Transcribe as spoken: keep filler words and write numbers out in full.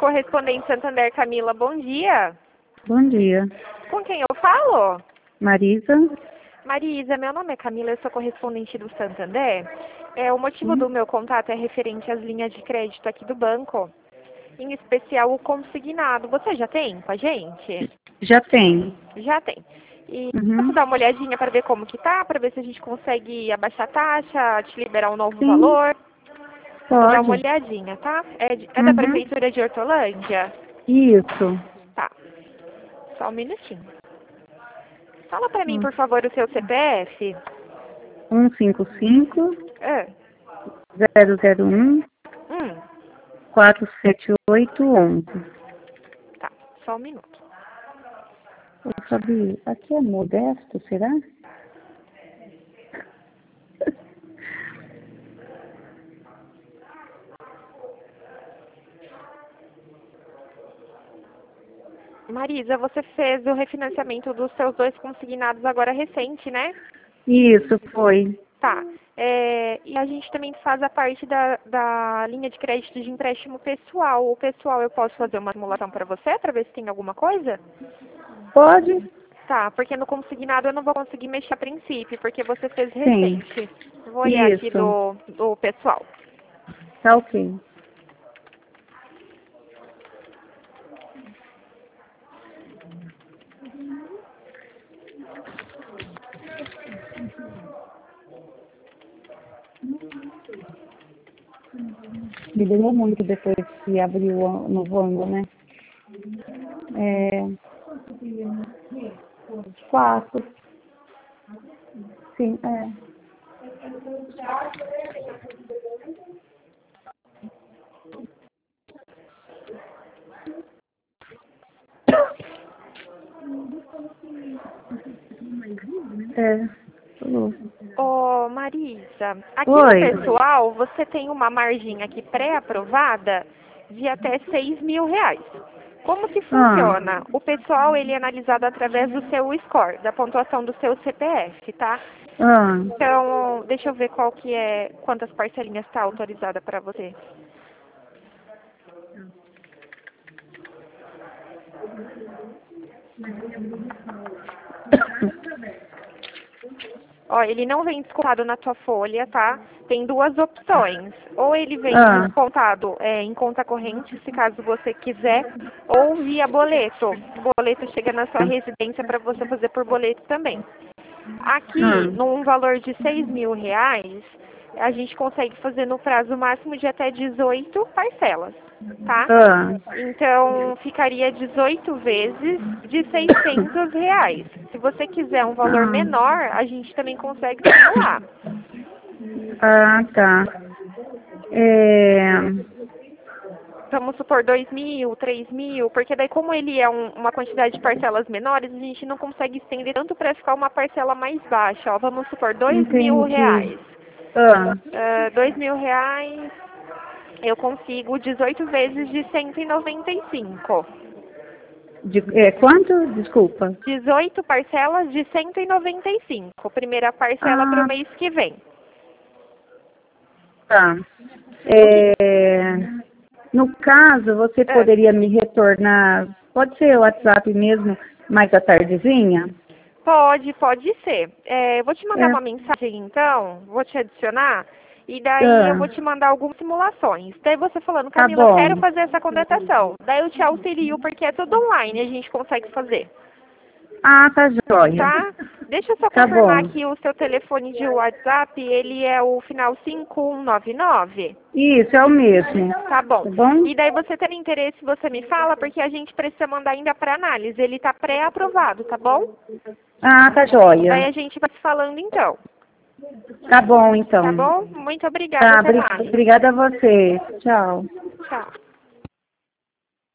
correspondente Santander, Camila, bom dia. Bom dia. Com quem eu falo? Marisa? Marisa, meu nome é Camila, eu sou correspondente do Santander. É, o motivo Sim. do meu contato é referente às linhas de crédito aqui do banco, em especial o consignado. Você já tem com a gente? Já tem. Já tem. E Uhum. posso dar uma olhadinha para ver como que tá, para ver se a gente consegue abaixar a taxa, te liberar um novo Sim. valor? Vou dar uma Pode. olhadinha, tá? É, de- é da Uhum. Prefeitura de Hortolândia? Isso. Tá, só um minutinho. Fala para mim, Hum. por favor, o seu C P F. um cinco cinco, Ah, zero zero um, hum, quatro sete oito um. tá, só um minuto. Eu sabia. Aqui é modesto, será? Marisa, você fez o refinanciamento dos seus dois consignados agora recente, né? Isso, foi. Tá. É, e a gente também faz a parte da, da linha de crédito de empréstimo pessoal. O pessoal, eu posso fazer uma simulação para você, para ver se tem alguma coisa? Pode? Tá, porque no consignado eu não vou conseguir mexer a princípio, porque você fez Sim. recente. Vou olhar aqui Isso. do, do pessoal. Tá ok. Melhorou muito depois que abriu o novo ângulo, né? É... Quatro. Sim, é. É. Falou. Ô, Marisa, aqui no Oi. pessoal você tem uma margem aqui pré-aprovada de até seis mil reais. Como que Ah, funciona? O pessoal ele é analisado através do seu score, da pontuação do seu C P F, tá? ah. Então, deixa eu ver qual que é, quantas parcelinhas está autorizada para você. Ó, ele não vem descontado na tua folha, tá? Tem duas opções. Ou ele vem Ah, descontado é, em conta corrente, se caso você quiser, ou via boleto. O boleto chega na sua residência para você fazer por boleto também. Aqui, ah, num valor de seis mil reais, a gente consegue fazer no prazo máximo de até dezoito parcelas, tá? ah. Então, ficaria dezoito vezes de seiscentos reais. Se você quiser um valor Ah, menor, a gente também consegue simular. ah, tá. É, Vamos supor dois mil, três mil, porque daí como ele é um- uma quantidade de parcelas menores, a gente não consegue estender tanto para ficar uma parcela mais baixa. Ó, vamos supor dois mil entendi. reais. Ah, Ah, dois mil reais, eu consigo dezoito vezes de cento e noventa e cinco. de, é, quanto? Desculpa. dezoito parcelas de cento e noventa e cinco. Primeira parcela para o Ah, mês que vem. tá. O que, É, no caso, você ah, poderia me retornar, pode ser o WhatsApp mesmo, mais à tardezinha? pode, pode ser. É, eu vou te mandar É, uma mensagem então, vou te adicionar, e daí eu ah, vou te mandar algumas simulações. Daí você falando, tá Camila, eu quero bom. fazer essa contratação. Daí eu te auxilio, porque é tudo online, a gente consegue fazer. Ah, tá joia. Tá? Deixa eu só Tá confirmar bom. aqui o seu telefone de WhatsApp, ele é o final cinco um nove nove? Isso, é o mesmo. Tá bom. Tá bom? E daí você tem interesse, você me fala, porque a gente precisa mandar ainda para análise. Ele tá pré-aprovado, tá bom? Ah, tá Daí joia. a gente vai se falando então, Tá bom, tá então. bom? Muito obrigada, Tá, até bri- mais. obrigada a você. Tchau. Tchau.